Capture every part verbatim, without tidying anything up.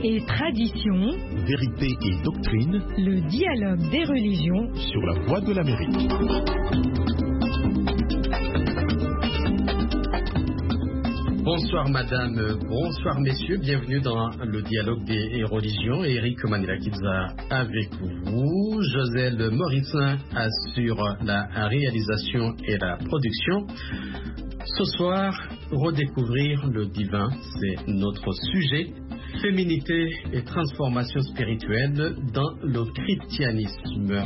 et tradition, vérité et doctrine, le dialogue des religions sur la voie de l'Amérique. Bonsoir madame, bonsoir messieurs, bienvenue dans le dialogue des religions. Eric Manilakidza avec vous, Joselle Morissin assure la réalisation et la production. Ce soir, redécouvrir le divin, c'est notre sujet. Féminité et transformation spirituelle dans le christianisme.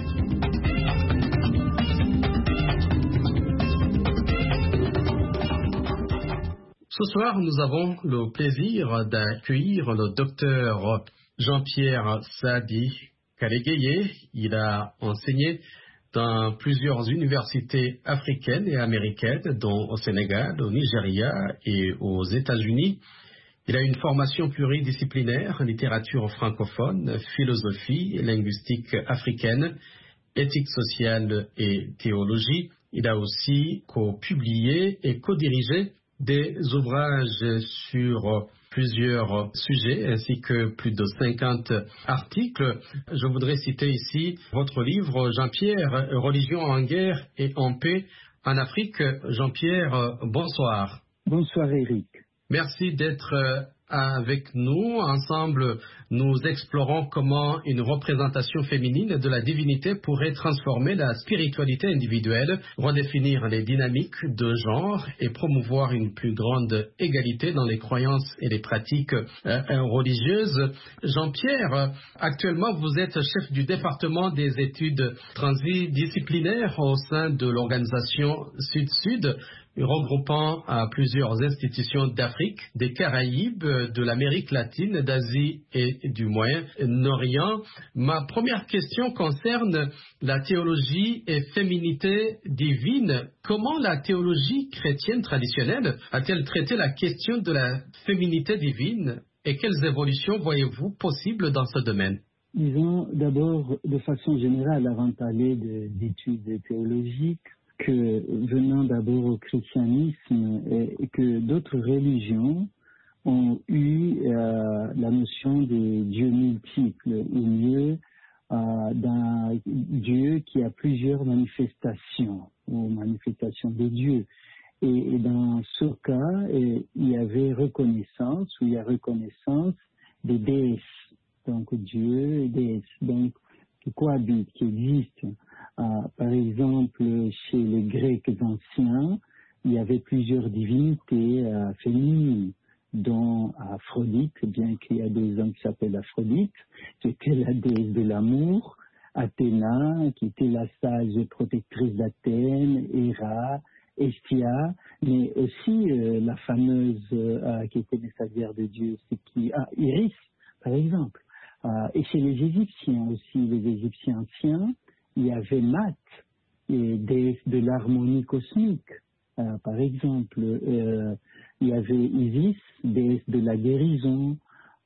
Ce soir, nous avons le plaisir d'accueillir le docteur Jean-Pierre Saadi Kalegeye. Il a enseigné dans plusieurs universités africaines et américaines, dont au Sénégal, au Nigeria et aux États-Unis. Il a une formation pluridisciplinaire, littérature francophone, philosophie, linguistique africaine, éthique sociale et théologie. Il a aussi co-publié et co-dirigé des ouvrages sur plusieurs sujets ainsi que plus de cinquante articles. Je voudrais citer ici votre livre, Jean-Pierre, Religion en guerre et en paix en Afrique. Jean-Pierre, bonsoir. Bonsoir Eric. Merci d'être avec nous. Ensemble, nous explorons comment une représentation féminine de la divinité pourrait transformer la spiritualité individuelle, redéfinir les dynamiques de genre et promouvoir une plus grande égalité dans les croyances et les pratiques euh, religieuses. Jean-Pierre, actuellement, vous êtes chef du département des études transdisciplinaires au sein de l'organisation Sud-Sud, regroupant à plusieurs institutions d'Afrique, des Caraïbes, de l'Amérique latine, d'Asie et du Moyen-Orient. Ma première question concerne la théologie et féminité divine. Comment la théologie chrétienne traditionnelle a-t-elle traité la question de la féminité divine et quelles évolutions voyez-vous possibles dans ce domaine? Disons d'abord, de façon générale, avant de parler d'études théologiques, que venant d'abord au christianisme et que d'autres religions ont eu euh, la notion des dieux multiples, ou mieux euh, d'un Dieu qui a plusieurs manifestations, ou manifestations des dieux. Et, et dans ce cas, et, il y avait reconnaissance, ou il y a reconnaissance des déesses, donc Dieu et déesses, donc qui cohabitent, qui existent. Euh, par exemple, chez les Grecs anciens, il y avait plusieurs divinités euh, féminines, dont Aphrodite, bien qu'il y a des hommes qui s'appellent Aphrodite, qui était la déesse de l'amour, Athéna, qui était la sage protectrice d'Athènes, Héra, Hestia, mais aussi euh, la fameuse euh, qui était messagère de Dieu, c'est qui, ah, Iris, par exemple. Euh, et chez les Égyptiens aussi, les Égyptiens anciens, il y avait Mat, et déesse de l'harmonie cosmique. Euh, par exemple, euh, il y avait Isis, déesse de la guérison,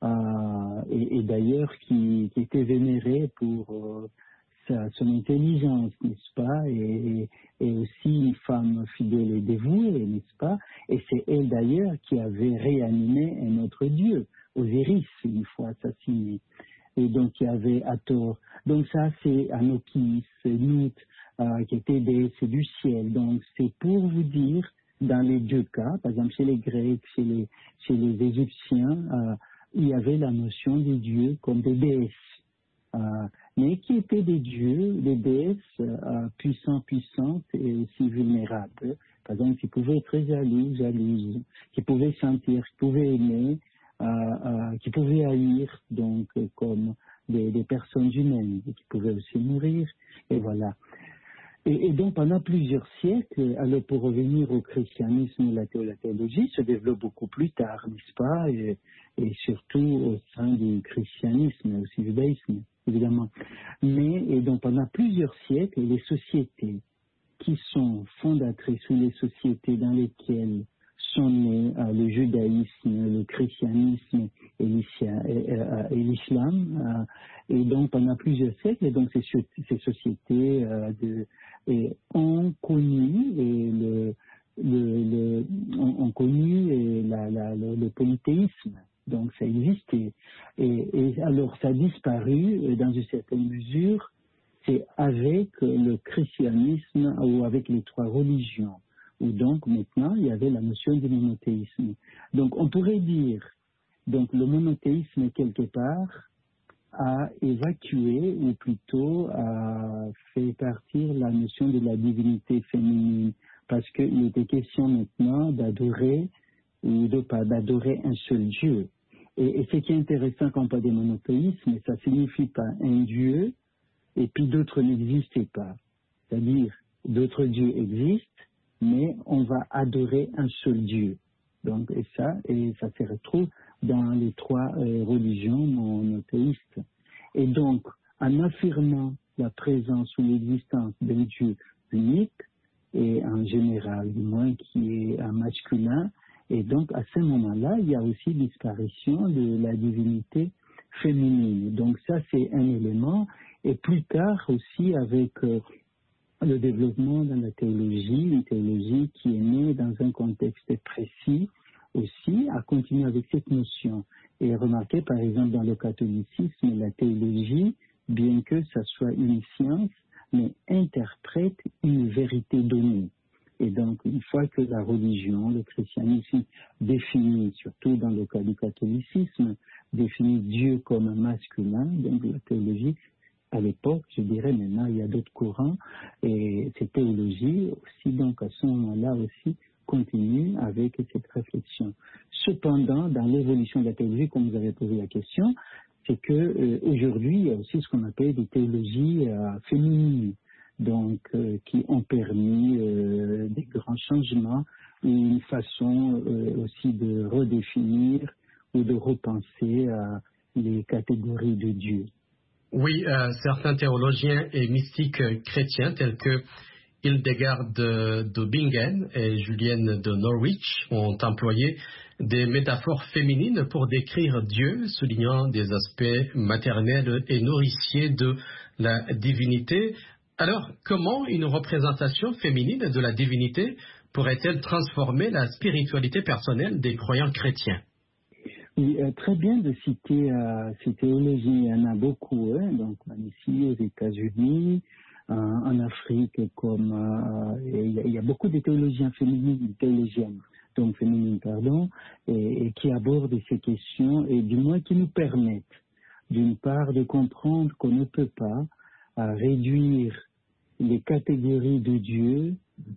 euh, et, et d'ailleurs qui, qui était vénérée pour euh, sa, son intelligence, n'est-ce pas, et, et aussi une femme fidèle et dévouée, n'est-ce pas, et c'est elle d'ailleurs qui avait réanimé un autre dieu, Osiris, une fois assassiné. Et donc il y avait Hathor. Donc ça c'est Anokis, Nut, euh, qui étaient déesses du ciel. Donc c'est pour vous dire, dans les deux cas, par exemple chez les Grecs, chez les, chez les Égyptiens, euh, il y avait la notion des dieux comme des déesses. Euh, mais qui étaient des dieux, des déesses euh, puissants, puissantes et aussi vulnérables. Par exemple, qui pouvaient être très jalouses, jalouses, qui pouvaient sentir, qui pouvaient aimer, Euh, euh, qui pouvaient haïr donc euh, comme des, des personnes humaines et qui pouvaient aussi mourir, et voilà. Et, et donc pendant plusieurs siècles, alors pour revenir au christianisme, la, thé- la théologie se développe beaucoup plus tard, n'est-ce pas, et, et surtout au sein du christianisme, et aussi du judaïsme, évidemment. Mais et donc pendant plusieurs siècles, les sociétés qui sont fondatrices, ou les sociétés dans lesquelles sont nés euh, le judaïsme, le christianisme et l'islam. Euh, et donc, pendant plusieurs siècles, et donc ces, ces sociétés euh, de, et ont connu et le, le, le, ont, ont connu et la, la, le, le polythéisme. Donc, ça existait. Et c'est avec le christianisme ou avec les trois religions, où donc maintenant il y avait la notion du monothéisme. Donc on pourrait dire, donc le monothéisme quelque part a évacué, ou plutôt a fait partir la notion de la divinité féminine, parce qu'il était question maintenant d'adorer ou de pas d'adorer un seul Dieu. Et, et ce qui est intéressant quand on parle de monothéisme, ça ne signifie pas un Dieu et puis d'autres n'existaient pas. C'est-à-dire, d'autres dieux existent, mais on va adorer un seul Dieu. Donc, et ça, et ça se retrouve dans les trois euh, religions monothéistes. Et donc, en affirmant la présence ou l'existence d'un Dieu unique, et en général, du moins qui est un masculin, et donc à ce moment-là, il y a aussi disparition de la divinité féminine. Donc ça, c'est un élément. Et plus tard aussi, avec euh, le développement dans la théologie, une théologie qui est née dans un contexte précis, aussi, à continuer avec cette notion. Et remarquez, par exemple, dans le catholicisme, la théologie, bien que ça soit une science, mais interprète une vérité donnée. Et donc, une fois que la religion, le christianisme définit, surtout dans le cas du catholicisme, définit Dieu comme masculin, donc la théologie, à l'époque, je dirais maintenant, il y a d'autres courants, et cette théologie aussi, donc à ce moment-là aussi, continue avec cette réflexion. Cependant, dans l'évolution de la théologie, comme vous avez posé la question, c'est que euh, aujourd'hui, il y a aussi ce qu'on appelle des théologies euh, féminines, donc euh, qui ont permis euh, des grands changements et une façon euh, aussi de redéfinir ou de repenser euh, les catégories de Dieu. Oui, euh, certains théologiens et mystiques chrétiens tels que Hildegard de, de Bingen et Julienne de Norwich ont employé des métaphores féminines pour décrire Dieu, soulignant des aspects maternels et nourriciers de la divinité. Alors, comment une représentation féminine de la divinité pourrait-elle transformer la spiritualité personnelle des croyants chrétiens? Oui, euh, très bien de citer euh, ces théologies. Il y en a beaucoup, hein, donc ici aux États-Unis, euh, en Afrique, comme euh, il, y a, il y a beaucoup de théologiens féminines, théologiennes, donc féminines, pardon, et, et qui abordent ces questions et du moins qui nous permettent, d'une part, de comprendre qu'on ne peut pas euh, réduire les catégories de Dieu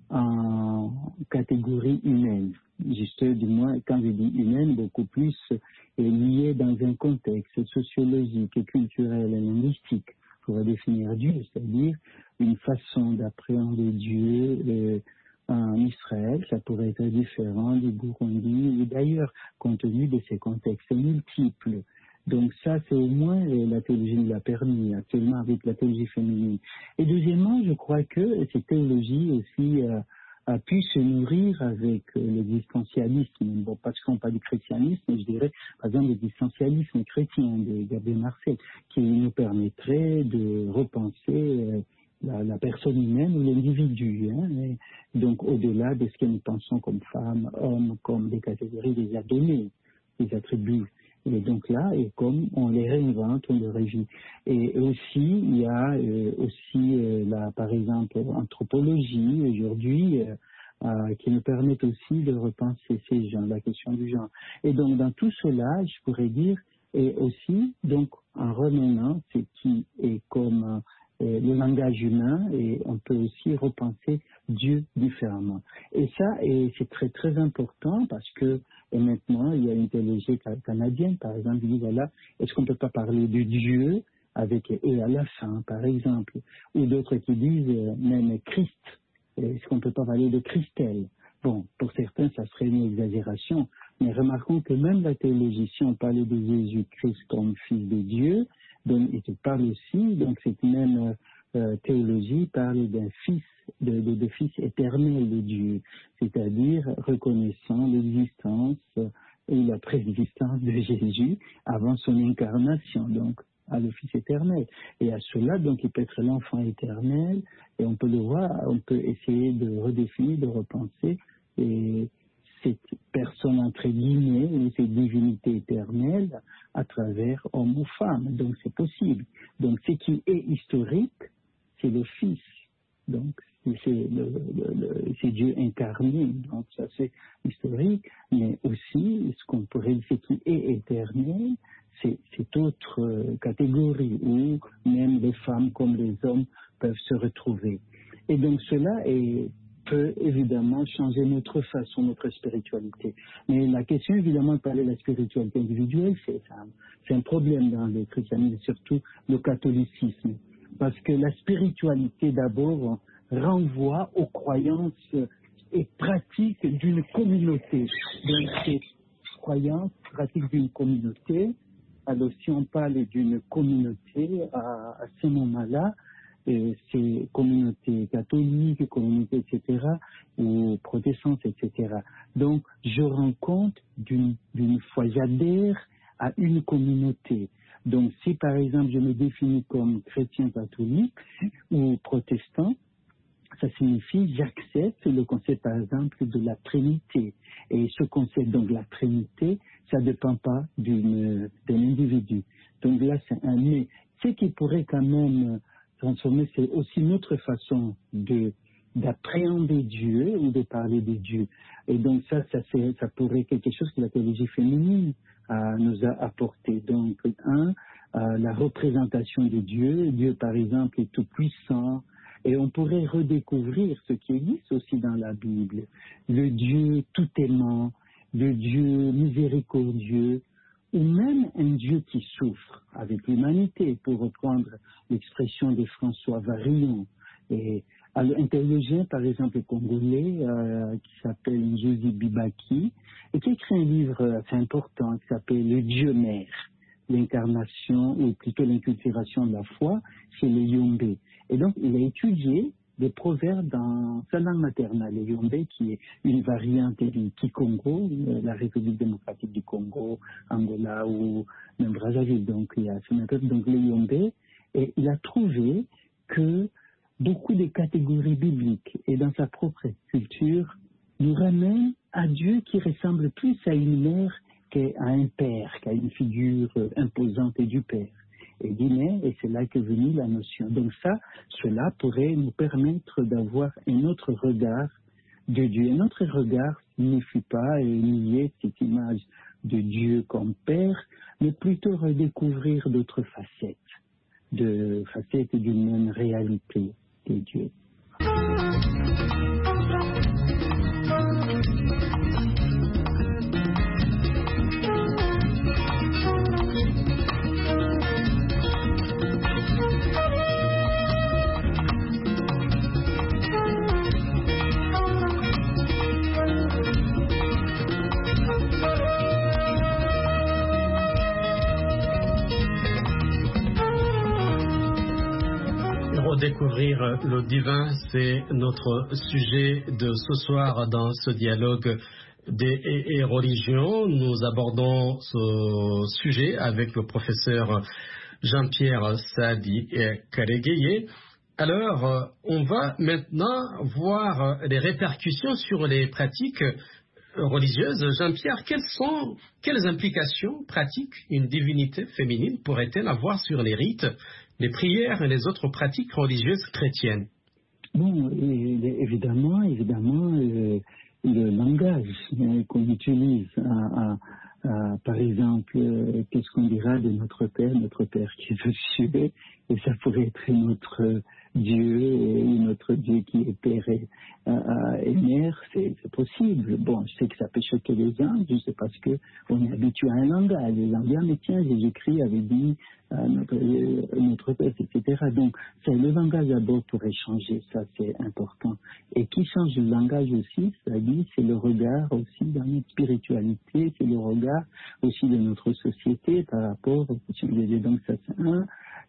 en catégories humaines. Juste, du moins, quand je dis humaine, beaucoup plus est lié dans un contexte sociologique, culturel et linguistique pour définir Dieu, c'est-à-dire une façon d'appréhender Dieu euh, en Israël, ça pourrait être différent du Burundi ou d'ailleurs, compte tenu de ces contextes multiples. Donc ça, c'est au moins la théologie nous l'a permis, actuellement avec la théologie féminine. Et deuxièmement, je crois que cette théologie aussi euh, a pu se nourrir avec euh, l'existentialisme. Bon, parce qu'on parle du christianisme, je dirais, par exemple, l'existentialisme chrétien de Gabriel Marcel, qui nous permettrait de repenser euh, la, la personne humaine ou l'individu. Hein, et donc, au-delà de ce que nous pensons comme femmes, hommes, comme des catégories des adonnés, des attributs. Et donc là, et comme on les réinvente, on les régit. Et aussi, il y a euh, aussi, euh, là, par exemple, l'anthropologie aujourd'hui, euh, euh, qui nous permettent aussi de repenser ces gens, la question du genre. Et donc, dans tout cela, je pourrais dire, et aussi, donc, en remenant ce qui est comme euh, le langage humain, et on peut aussi repenser Dieu différemment. Et ça, et c'est très, très important parce que et maintenant, il y a une théologie canadienne, par exemple, qui dit, voilà, est-ce qu'on ne peut pas parler de Dieu avec E à la fin, par exemple, ou d'autres qui disent, euh, même Christ, est-ce qu'on ne peut pas parler de Christelle? Bon, pour certains, ça serait une exagération, mais remarquons que même la théologie, si on parlait de Jésus-Christ comme fils de Dieu, donc il parle aussi, donc cette même euh, théologie parle d'un fils, de, de, de fils éternel de Dieu, c'est-à-dire reconnaissant l'existence et la préexistence de Jésus avant son incarnation, donc à le Fils éternel. Et à cela, donc, il peut être l'enfant éternel, et on peut le voir, on peut essayer de redéfinir, de repenser et cette personne entre guillemets, ou cette divinité éternelle à travers homme ou femme. Donc c'est possible. Donc ce qui est historique c'est le Fils. Donc, c'est, le, le, le, c'est Dieu incarné. Donc, ça, c'est historique. Mais aussi, ce qu'on pourrait dire, ce qui est éternel, c'est cette autre euh, catégorie où même les femmes comme les hommes peuvent se retrouver. Et donc, cela est, peut évidemment changer notre façon, notre spiritualité. Mais la question, évidemment, de parler de la spiritualité individuelle, c'est, c'est un problème dans le christianisme, surtout le catholicisme. Parce que la spiritualité, d'abord, renvoie aux croyances et pratiques d'une communauté. Donc, c'est croyances, pratiques d'une communauté. Alors, si on parle d'une communauté, à, à ce moment-là, euh, c'est communauté catholique, communauté, et cetera, ou protestante, et cetera. Donc, je rends compte d'une, d'une foi, j'adhère à une communauté. Donc, si par exemple je me définis comme chrétien catholique ou protestant, ça signifie j'accepte le concept par exemple de la Trinité. Et ce concept donc de la Trinité, ça ne dépend pas d'une, d'un individu. Donc là, c'est un mais. Ce qui pourrait quand même transformer, c'est aussi notre façon de d'appréhender Dieu ou de parler de Dieu. Et donc ça, ça, c'est, ça pourrait être quelque chose que la théologie féminine euh, nous a apporté. Donc, un, euh, la représentation de Dieu. Dieu, par exemple, est tout puissant. Et on pourrait redécouvrir ce qui existe aussi dans la Bible. Le Dieu tout aimant, le Dieu miséricordieux, ou même un Dieu qui souffre avec l'humanité, pour reprendre l'expression de François Varillon. Et un théologien, par exemple, congolais, euh, qui s'appelle Njozi Bibaki, et qui écrit un livre assez important qui s'appelle Le Dieu Mère, l'incarnation, ou plutôt l'inculturation de la foi chez les Yombé. Et donc, il a étudié des proverbes dans sa langue maternelle, le Yombé, qui est une variante du Kikongo, la République démocratique du Congo, Angola ou même Brazzaville. Donc, il y a ce même peuple, donc le Yombé, et il a trouvé que beaucoup de catégories bibliques et dans sa propre culture nous ramènent à Dieu qui ressemble plus à une mère qu'à un père, qu'à une figure imposante du père. Et Guinée, et c'est là qu'est venue la notion. Donc ça, cela pourrait nous permettre d'avoir un autre regard de Dieu. Un autre regard signifie pas nier cette image de Dieu comme Père, mais plutôt redécouvrir d'autres facettes, de facettes d'une même réalité de Dieu. Redécouvrir le divin, c'est notre sujet de ce soir dans ce dialogue des et, et religions. Nous abordons ce sujet avec le professeur Jean-Pierre Sadi Karegueye. Alors, on va maintenant voir les répercussions sur les pratiques religieuses. Jean-Pierre, quelles sont, quelles implications pratiques une divinité féminine pourrait-elle avoir sur les rites, les prières et les autres pratiques religieuses chrétiennes? Bon, évidemment, évidemment, euh, le langage euh, qu'on utilise, à, à, à, par exemple, euh, qu'est-ce qu'on dira de notre Père, notre Père qui est aux cieux, et ça pourrait être notre Dieu, ou notre Dieu qui est Père et, euh, et Mère, c'est, c'est possible. Bon, je sais que ça peut choquer les gens, juste parce qu'on est habitué à un langage. Les gens disent, mais tiens, Jésus-Christ avait dit euh, notre, euh, notre Père, et cetera. Donc, c'est le langage d'abord pourrait changer, ça c'est important. Et qui change le langage aussi, c'est-à-dire c'est le regard aussi dans notre spiritualité, c'est le regard aussi de notre société par rapport aux questions de Dieu. Donc, ça c'est un.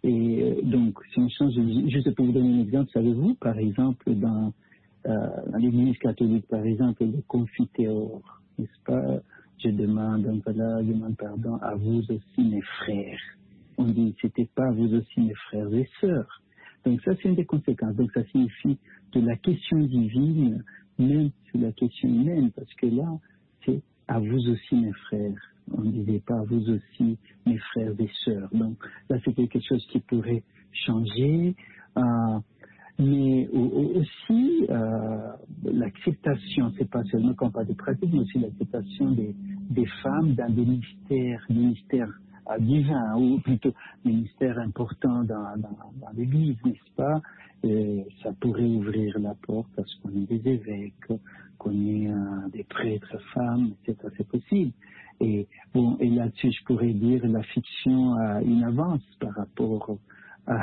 Et donc, si on change, juste pour vous donner un exemple, savez-vous, par exemple, dans, euh, dans l'Église catholique, par exemple, le confiteor, n'est-ce pas? Je demande, donc voilà, je demande pardon à vous aussi, mes frères. On dit, c'était pas à vous aussi, mes frères et sœurs. Donc ça, c'est une des conséquences. Donc ça signifie de la question divine, même sur la question humaine, parce que là, c'est à vous aussi, mes frères. On ne disait pas à vous aussi, mes frères et sœurs. Donc là, c'est quelque chose qui pourrait changer. Euh, Mais aussi, euh, l'acceptation, c'est pas seulement quand on parle de pratique, mais aussi l'acceptation des, des femmes dans des mystères, des mystères euh, divins, ou plutôt des mystères importants dans, dans, dans l'Église, n'est-ce pas? Et ça pourrait ouvrir la porte à ce qu'on ait des évêques, qu'on ait euh, des prêtres femmes, et cetera. C'est possible. Et bon, et là-dessus, je pourrais dire la fiction a une avance par rapport à,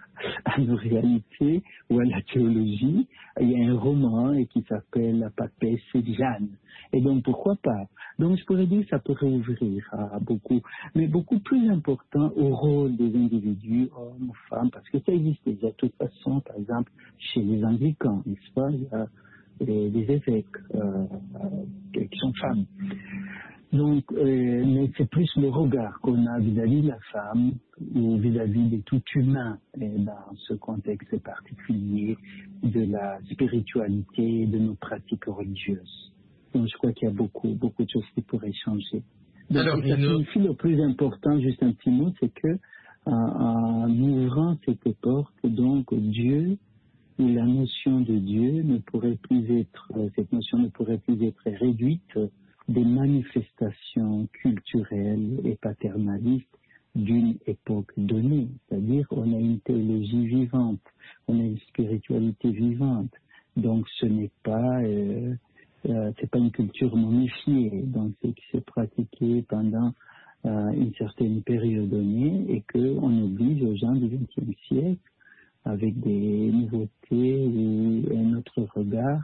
à nos réalités ou à la théologie. Il y a un roman qui s'appelle La papesse de Jeanne. Et donc, pourquoi pas? Donc, je pourrais dire que ça pourrait ouvrir à beaucoup, mais beaucoup plus important au rôle des individus, hommes, femmes, parce que ça existe déjà de toute façon, par exemple, chez les anglicans, n'est-ce pas? Il y a des, des évêques euh, euh, qui sont femmes. Donc, euh, mais c'est plus le regard qu'on a vis-à-vis de la femme ou vis-à-vis de tout humain et dans ce contexte particulier de la spiritualité, de nos pratiques religieuses. Donc, je crois qu'il y a beaucoup, beaucoup de choses qui pourraient changer. Donc, Alors, ça une... signifie le plus important, juste un petit mot, c'est que en, en ouvrant cette porte, donc Dieu, où la notion de Dieu ne pourrait plus être, cette notion ne pourrait plus être réduite des manifestations culturelles et paternalistes d'une époque donnée. C'est-à-dire, on a une théologie vivante, on a une spiritualité vivante. Donc, ce n'est pas, euh, euh, c'est pas une culture momifiée. Donc, c'est qui s'est pratiqué pendant euh, une certaine période donnée et qu'on oblige aux gens du vingtième siècle, avec des nouveautés ou un autre regard,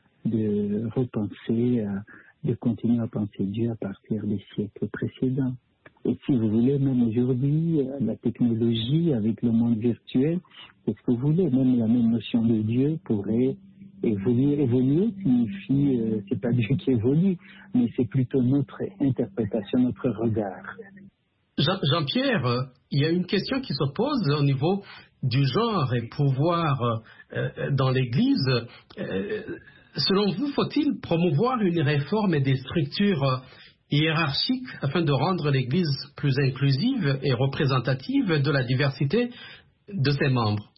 de repenser à de continuer à penser Dieu à partir des siècles précédents. Et si vous voulez, même aujourd'hui, la technologie avec le monde virtuel, qu'est-ce que vous voulez, même la même notion de Dieu pourrait évoluer. Évoluer signifie, euh, c'est pas Dieu qui évolue, mais c'est plutôt notre interprétation, notre regard. Jean, Jean-Pierre, il y a une question qui se pose au niveau du genre et pouvoir euh, dans l'Église. Euh, Selon vous, faut-il promouvoir une réforme des structures hiérarchiques afin de rendre l'Église plus inclusive et représentative de la diversité de ses membres?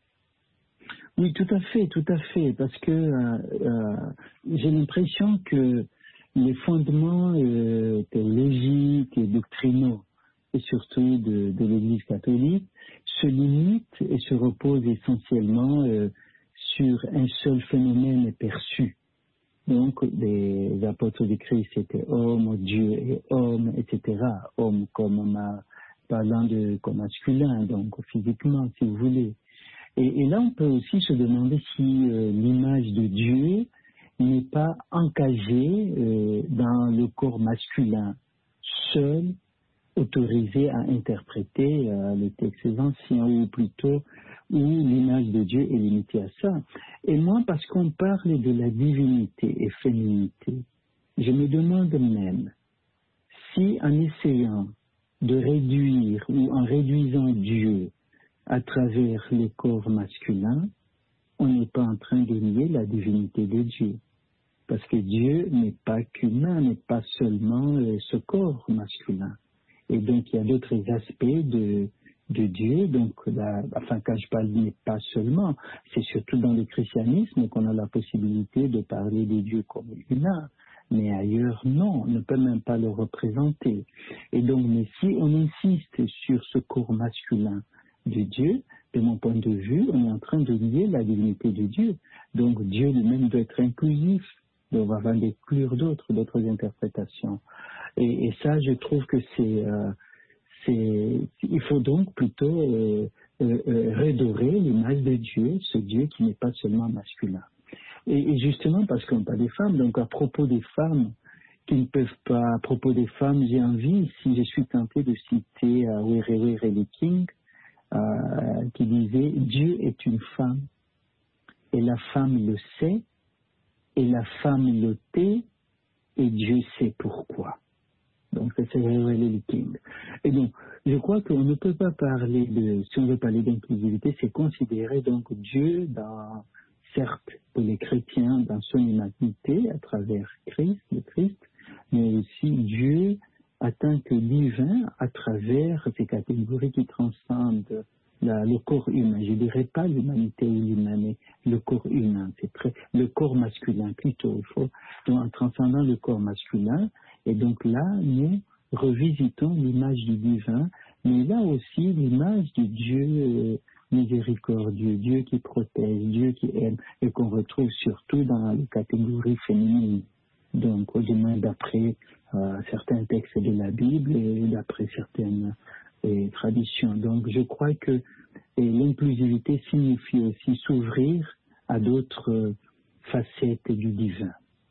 Oui, tout à fait, tout à fait, parce que euh, euh, j'ai l'impression que les fondements euh, théologiques et doctrinaux, et surtout de, de l'Église catholique, se limitent et se reposent essentiellement euh, sur un seul phénomène perçu. Donc, les apôtres du Christ étaient hommes, Dieu et homme, et cetera. Homme comme ma, parlant de comme masculin, donc physiquement, si vous voulez. Et, et là, on peut aussi se demander si euh, l'image de Dieu n'est pas encagée euh, dans le corps masculin, seul, autorisé à interpréter euh, les textes anciens, ou plutôt où l'image de Dieu est limitée à ça. Et moi, parce qu'on parle de la divinité et féminité, je me demande même si en essayant de réduire ou en réduisant Dieu à travers le corps masculin, on n'est pas en train de nier la divinité de Dieu. Parce que Dieu n'est pas qu'humain, n'est pas seulement euh, ce corps masculin. Et donc, il y a d'autres aspects de, de Dieu. Donc, la, enfin, quand je parle n'est pas seulement, c'est surtout dans le christianisme qu'on a la possibilité de parler de Dieu comme humain. Mais ailleurs, non, on ne peut même pas le représenter. Et donc, mais si on insiste sur ce corps masculin de Dieu, de mon point de vue, on est en train de nier la divinité de Dieu. Donc, Dieu lui-même doit être inclusif. Donc, on va inclure d'autres, d'autres interprétations. Et, et ça, je trouve que c'est, euh, c'est, il faut donc plutôt euh, euh, euh, redorer l'image de Dieu, ce Dieu qui n'est pas seulement masculin. Et, et justement parce qu'on parle des femmes, donc à propos des femmes qui ne peuvent pas, à propos des femmes, j'ai envie, si je suis tenté de citer euh, Were Were King, euh, qui disait Dieu est une femme et la femme le sait et la femme le tait et Dieu sait pourquoi. Donc, c'est Were King. Et donc, je crois qu'on ne peut pas parler de, si on veut parler d'inclusivité, c'est considérer donc Dieu dans, certes, pour les chrétiens, dans son humanité, à travers Christ, le Christ, mais aussi Dieu en tant que divin, à travers ces catégories qui transcendent la, le corps humain. Je ne dirais pas l'humanité ou l'humain, mais le corps humain. C'est très, le corps masculin plutôt. Il faut, donc, en transcendant le corps masculin, et donc là, nous revisitons l'image du divin, mais là aussi l'image du Dieu euh, miséricordieux, Dieu qui protège, Dieu qui aime, et qu'on retrouve surtout dans les catégories féminines. Donc, au moins d'après euh, certains textes de la Bible et d'après certaines euh, traditions. Donc, je crois que l'inclusivité signifie aussi s'ouvrir à d'autres euh, facettes du divin.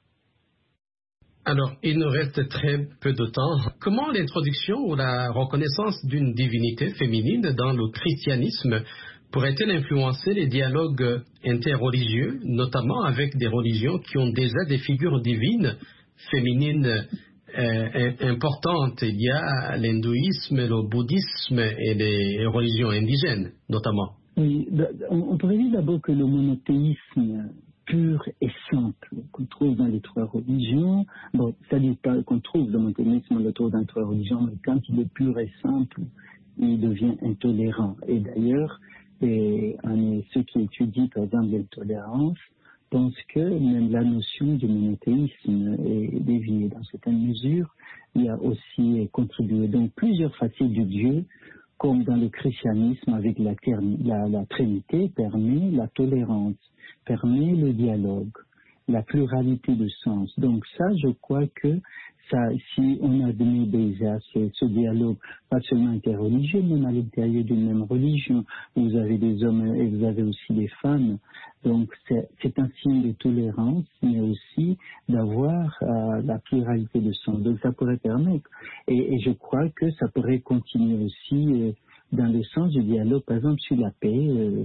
Alors, il nous reste très peu de temps. Comment l'introduction ou la reconnaissance d'une divinité féminine dans le christianisme pourrait-elle influencer les dialogues interreligieux, notamment avec des religions qui ont déjà des figures divines féminines euh, importantes? Il y a l'hindouisme, le bouddhisme et les religions indigènes, notamment. Oui, on pourrait dire d'abord que le monothéisme pur et simple qu'on trouve dans les trois religions, bon, ça ne dit pas qu'on trouve dans le monothéisme le tour dans les trois religions, mais quand il est pur et simple, il devient intolérant. Et d'ailleurs, et, ceux qui étudient par exemple l'intolérance pensent que même la notion du monothéisme est déviée. Dans certaines mesures, il y a aussi contribué. Donc plusieurs facettes de Dieu, comme dans le christianisme avec la, la, la Trinité, permet la tolérance, permet le dialogue, la pluralité de sens. Donc ça, je crois que ça, si on admet déjà ce, ce dialogue, pas seulement interreligieux, même à l'intérieur d'une même religion, vous avez des hommes et vous avez aussi des femmes. Donc c'est, c'est un signe de tolérance, mais aussi d'avoir euh, la pluralité de sens. Donc ça pourrait permettre. Et, et je crois que ça pourrait continuer aussi euh, dans le sens du dialogue, par exemple sur la paix. Euh,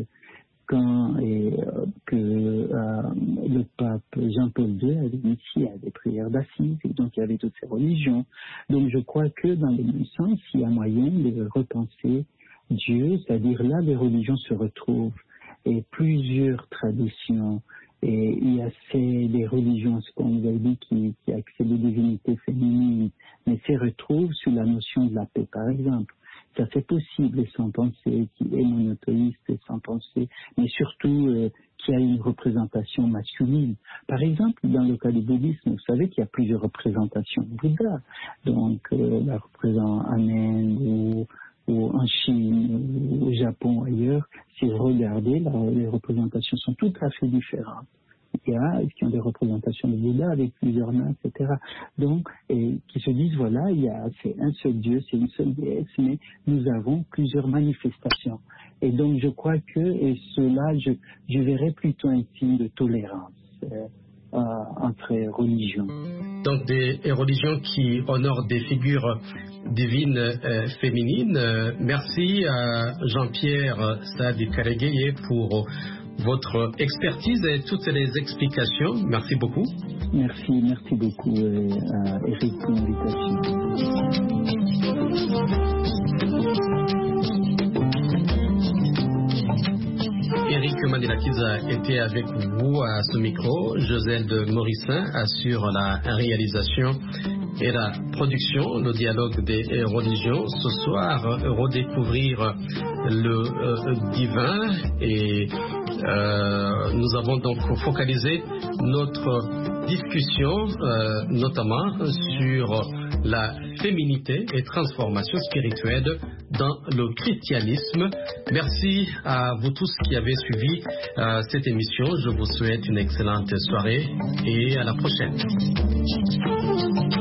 quand et, euh, que euh, le pape Jean-Paul deux avait initié à des prières d'assises, et donc il y avait toutes ces religions. Donc je crois que dans le même sens, il y a moyen de repenser Dieu, c'est-à-dire là les religions se retrouvent, et plusieurs traditions, et il y a ces, des religions, ce qu'on nous a dit, qui, qui accèdent aux divinités féminines, mais se retrouvent sur la notion de la paix, par exemple. Ça c'est possible sans penser, qui est monothéiste sans penser, mais surtout euh, qui a une représentation masculine. Par exemple, dans le cas du bouddhisme, vous savez qu'il y a plusieurs représentations du Bouddha. Donc, euh, la représentation en Inde ou, ou en Chine ou au Japon, ailleurs, si vous regardez, là, les représentations sont tout à fait différentes. Il y a qui ont des représentations de Bouddha avec plusieurs mains, et cetera. Donc, et qui se disent, voilà, il y a, c'est un seul Dieu, c'est une seule déesse, mais nous avons plusieurs manifestations. Et donc, je crois que, et cela, je, je verrais plutôt un signe de tolérance euh, euh, entre religions. Donc, des, des religions qui honorent des figures divines euh, féminines. Euh, merci à Jean-Pierre Saadi Karegueye pour votre expertise et toutes les explications. Merci beaucoup. Merci, merci beaucoup euh, à Eric pour l'invitation. Eric Manilakiza était avec vous à ce micro. Joselle Morissin assure la réalisation et la production, le dialogue des religions. Ce soir, redécouvrir le euh, divin et euh, nous avons donc focalisé notre discussion euh, notamment sur la féminité et transformation spirituelle dans le christianisme. Merci à vous tous qui avez suivi euh, cette émission. Je vous souhaite une excellente soirée et à la prochaine.